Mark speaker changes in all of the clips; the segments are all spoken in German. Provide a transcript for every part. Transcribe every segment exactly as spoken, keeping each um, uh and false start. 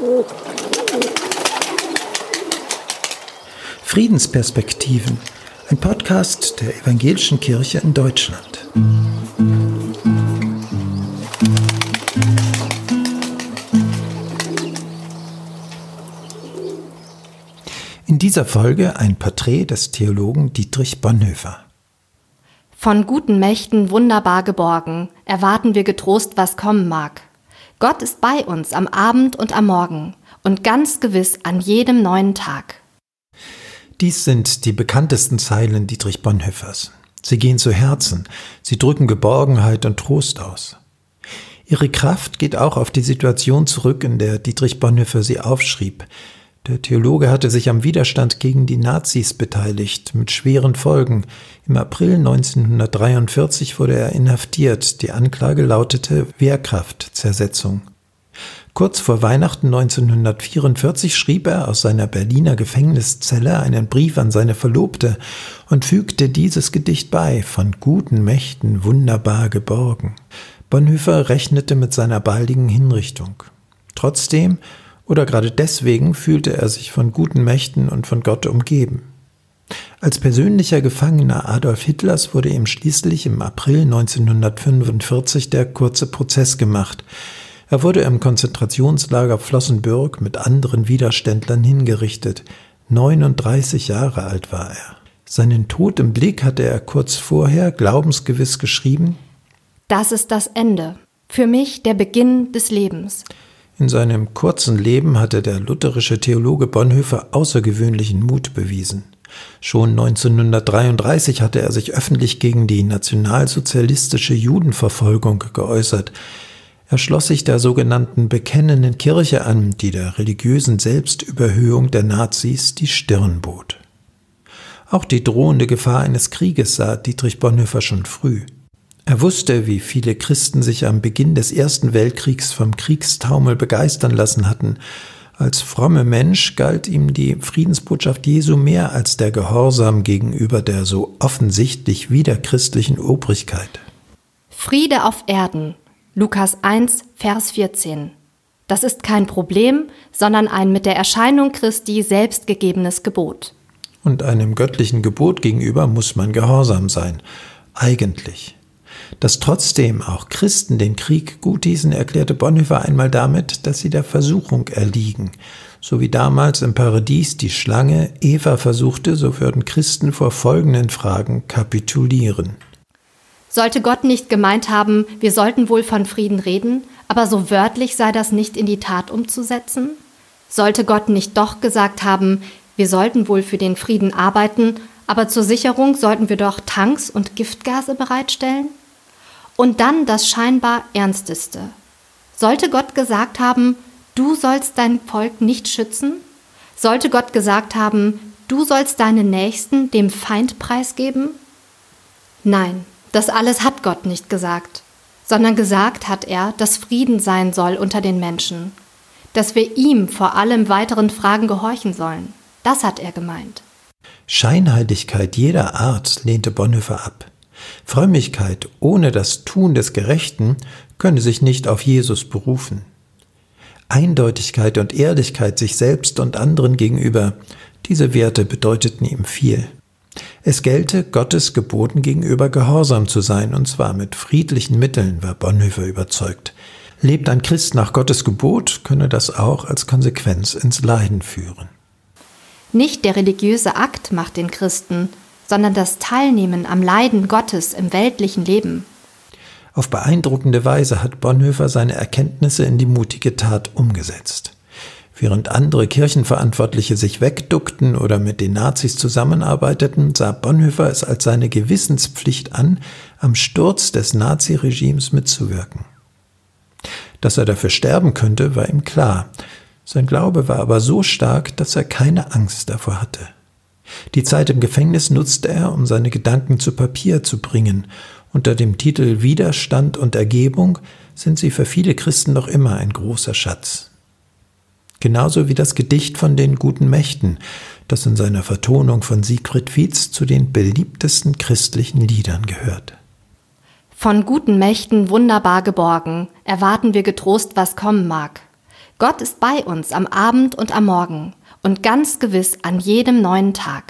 Speaker 1: Friedensperspektiven, ein Podcast der Evangelischen Kirche in Deutschland. In dieser Folge ein Porträt des Theologen Dietrich Bonhoeffer.
Speaker 2: Von guten Mächten wunderbar geborgen, erwarten wir getrost, was kommen mag. Gott ist bei uns am Abend und am Morgen und ganz gewiss an jedem neuen Tag.
Speaker 1: Dies sind die bekanntesten Zeilen Dietrich Bonhoeffers. Sie gehen zu Herzen, sie drücken Geborgenheit und Trost aus. Ihre Kraft geht auch auf die Situation zurück, in der Dietrich Bonhoeffer sie aufschrieb. Der Theologe hatte sich am Widerstand gegen die Nazis beteiligt, mit schweren Folgen. Im April neunzehnhundertdreiundvierzig wurde er inhaftiert. Die Anklage lautete Wehrkraftzersetzung. Kurz vor Weihnachten neunzehnhundertvierundvierzig schrieb er aus seiner Berliner Gefängniszelle einen Brief an seine Verlobte und fügte dieses Gedicht bei, von guten Mächten wunderbar geborgen. Bonhoeffer rechnete mit seiner baldigen Hinrichtung. Trotzdem oder gerade deswegen fühlte er sich von guten Mächten und von Gott umgeben. Als persönlicher Gefangener Adolf Hitlers wurde ihm schließlich im April neunzehnhundertfünfundvierzig der kurze Prozess gemacht. Er wurde im Konzentrationslager Flossenbürg mit anderen Widerständlern hingerichtet. neununddreißig Jahre alt war er. Seinen Tod im Blick hatte er kurz vorher glaubensgewiss geschrieben:
Speaker 2: Das ist das Ende, für mich der Beginn des Lebens.
Speaker 1: In seinem kurzen Leben hatte der lutherische Theologe Bonhoeffer außergewöhnlichen Mut bewiesen. Schon neunzehnhundertdreiunddreißig hatte er sich öffentlich gegen die nationalsozialistische Judenverfolgung geäußert. Er schloss sich der sogenannten Bekennenden Kirche an, die der religiösen Selbstüberhöhung der Nazis die Stirn bot. Auch die drohende Gefahr eines Krieges sah Dietrich Bonhoeffer schon früh. Er wusste, wie viele Christen sich am Beginn des Ersten Weltkriegs vom Kriegstaumel begeistern lassen hatten. Als frommer Mensch galt ihm die Friedensbotschaft Jesu mehr als der Gehorsam gegenüber der so offensichtlich widerchristlichen Obrigkeit.
Speaker 2: Friede auf Erden. Lukas eins, Vers vierzehn. Das ist kein Problem, sondern ein mit der Erscheinung Christi selbst gegebenes Gebot.
Speaker 1: Und einem göttlichen Gebot gegenüber muss man gehorsam sein. Eigentlich. Dass trotzdem auch Christen den Krieg guthießen, erklärte Bonhoeffer einmal damit, dass sie der Versuchung erliegen. So wie damals im Paradies die Schlange Eva versuchte, so würden Christen vor folgenden Fragen kapitulieren.
Speaker 2: Sollte Gott nicht gemeint haben, wir sollten wohl von Frieden reden, aber so wörtlich sei das nicht in die Tat umzusetzen? Sollte Gott nicht doch gesagt haben, wir sollten wohl für den Frieden arbeiten, aber zur Sicherung sollten wir doch Tanks und Giftgase bereitstellen? Und dann das scheinbar Ernsteste. Sollte Gott gesagt haben, du sollst dein Volk nicht schützen? Sollte Gott gesagt haben, du sollst deinen Nächsten dem Feind preisgeben? Nein. Das alles hat Gott nicht gesagt, sondern gesagt hat er, dass Frieden sein soll unter den Menschen, dass wir ihm vor allem weiteren Fragen gehorchen sollen. Das hat er gemeint.
Speaker 1: Scheinheiligkeit jeder Art lehnte Bonhoeffer ab. Frömmigkeit ohne das Tun des Gerechten könne sich nicht auf Jesus berufen. Eindeutigkeit und Ehrlichkeit sich selbst und anderen gegenüber, diese Werte bedeuteten ihm viel. Es gelte, Gottes Geboten gegenüber gehorsam zu sein, und zwar mit friedlichen Mitteln, war Bonhoeffer überzeugt. Lebt ein Christ nach Gottes Gebot, könne das auch als Konsequenz ins Leiden führen.
Speaker 2: Nicht der religiöse Akt macht den Christen, sondern das Teilnehmen am Leiden Gottes im weltlichen Leben.
Speaker 1: Auf beeindruckende Weise hat Bonhoeffer seine Erkenntnisse in die mutige Tat umgesetzt. Während andere Kirchenverantwortliche sich wegduckten oder mit den Nazis zusammenarbeiteten, sah Bonhoeffer es als seine Gewissenspflicht an, am Sturz des Naziregimes mitzuwirken. Dass er dafür sterben könnte, war ihm klar. Sein Glaube war aber so stark, dass er keine Angst davor hatte. Die Zeit im Gefängnis nutzte er, um seine Gedanken zu Papier zu bringen. Unter dem Titel Widerstand und Ergebung sind sie für viele Christen noch immer ein großer Schatz. Genauso wie das Gedicht von den guten Mächten, das in seiner Vertonung von Siegfried Fietz zu den beliebtesten christlichen Liedern gehört.
Speaker 2: Von guten Mächten wunderbar geborgen, erwarten wir getrost, was kommen mag. Gott ist bei uns am Abend und am Morgen und ganz gewiss an jedem neuen Tag.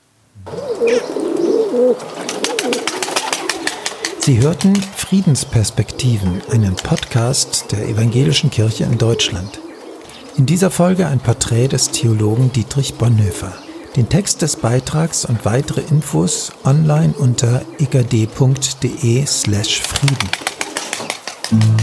Speaker 1: Sie hörten Friedensperspektiven, einen Podcast der Evangelischen Kirche in Deutschland. In dieser Folge ein Porträt des Theologen Dietrich Bonhoeffer. Den Text des Beitrags und weitere Infos online unter egd punkt de slash Frieden.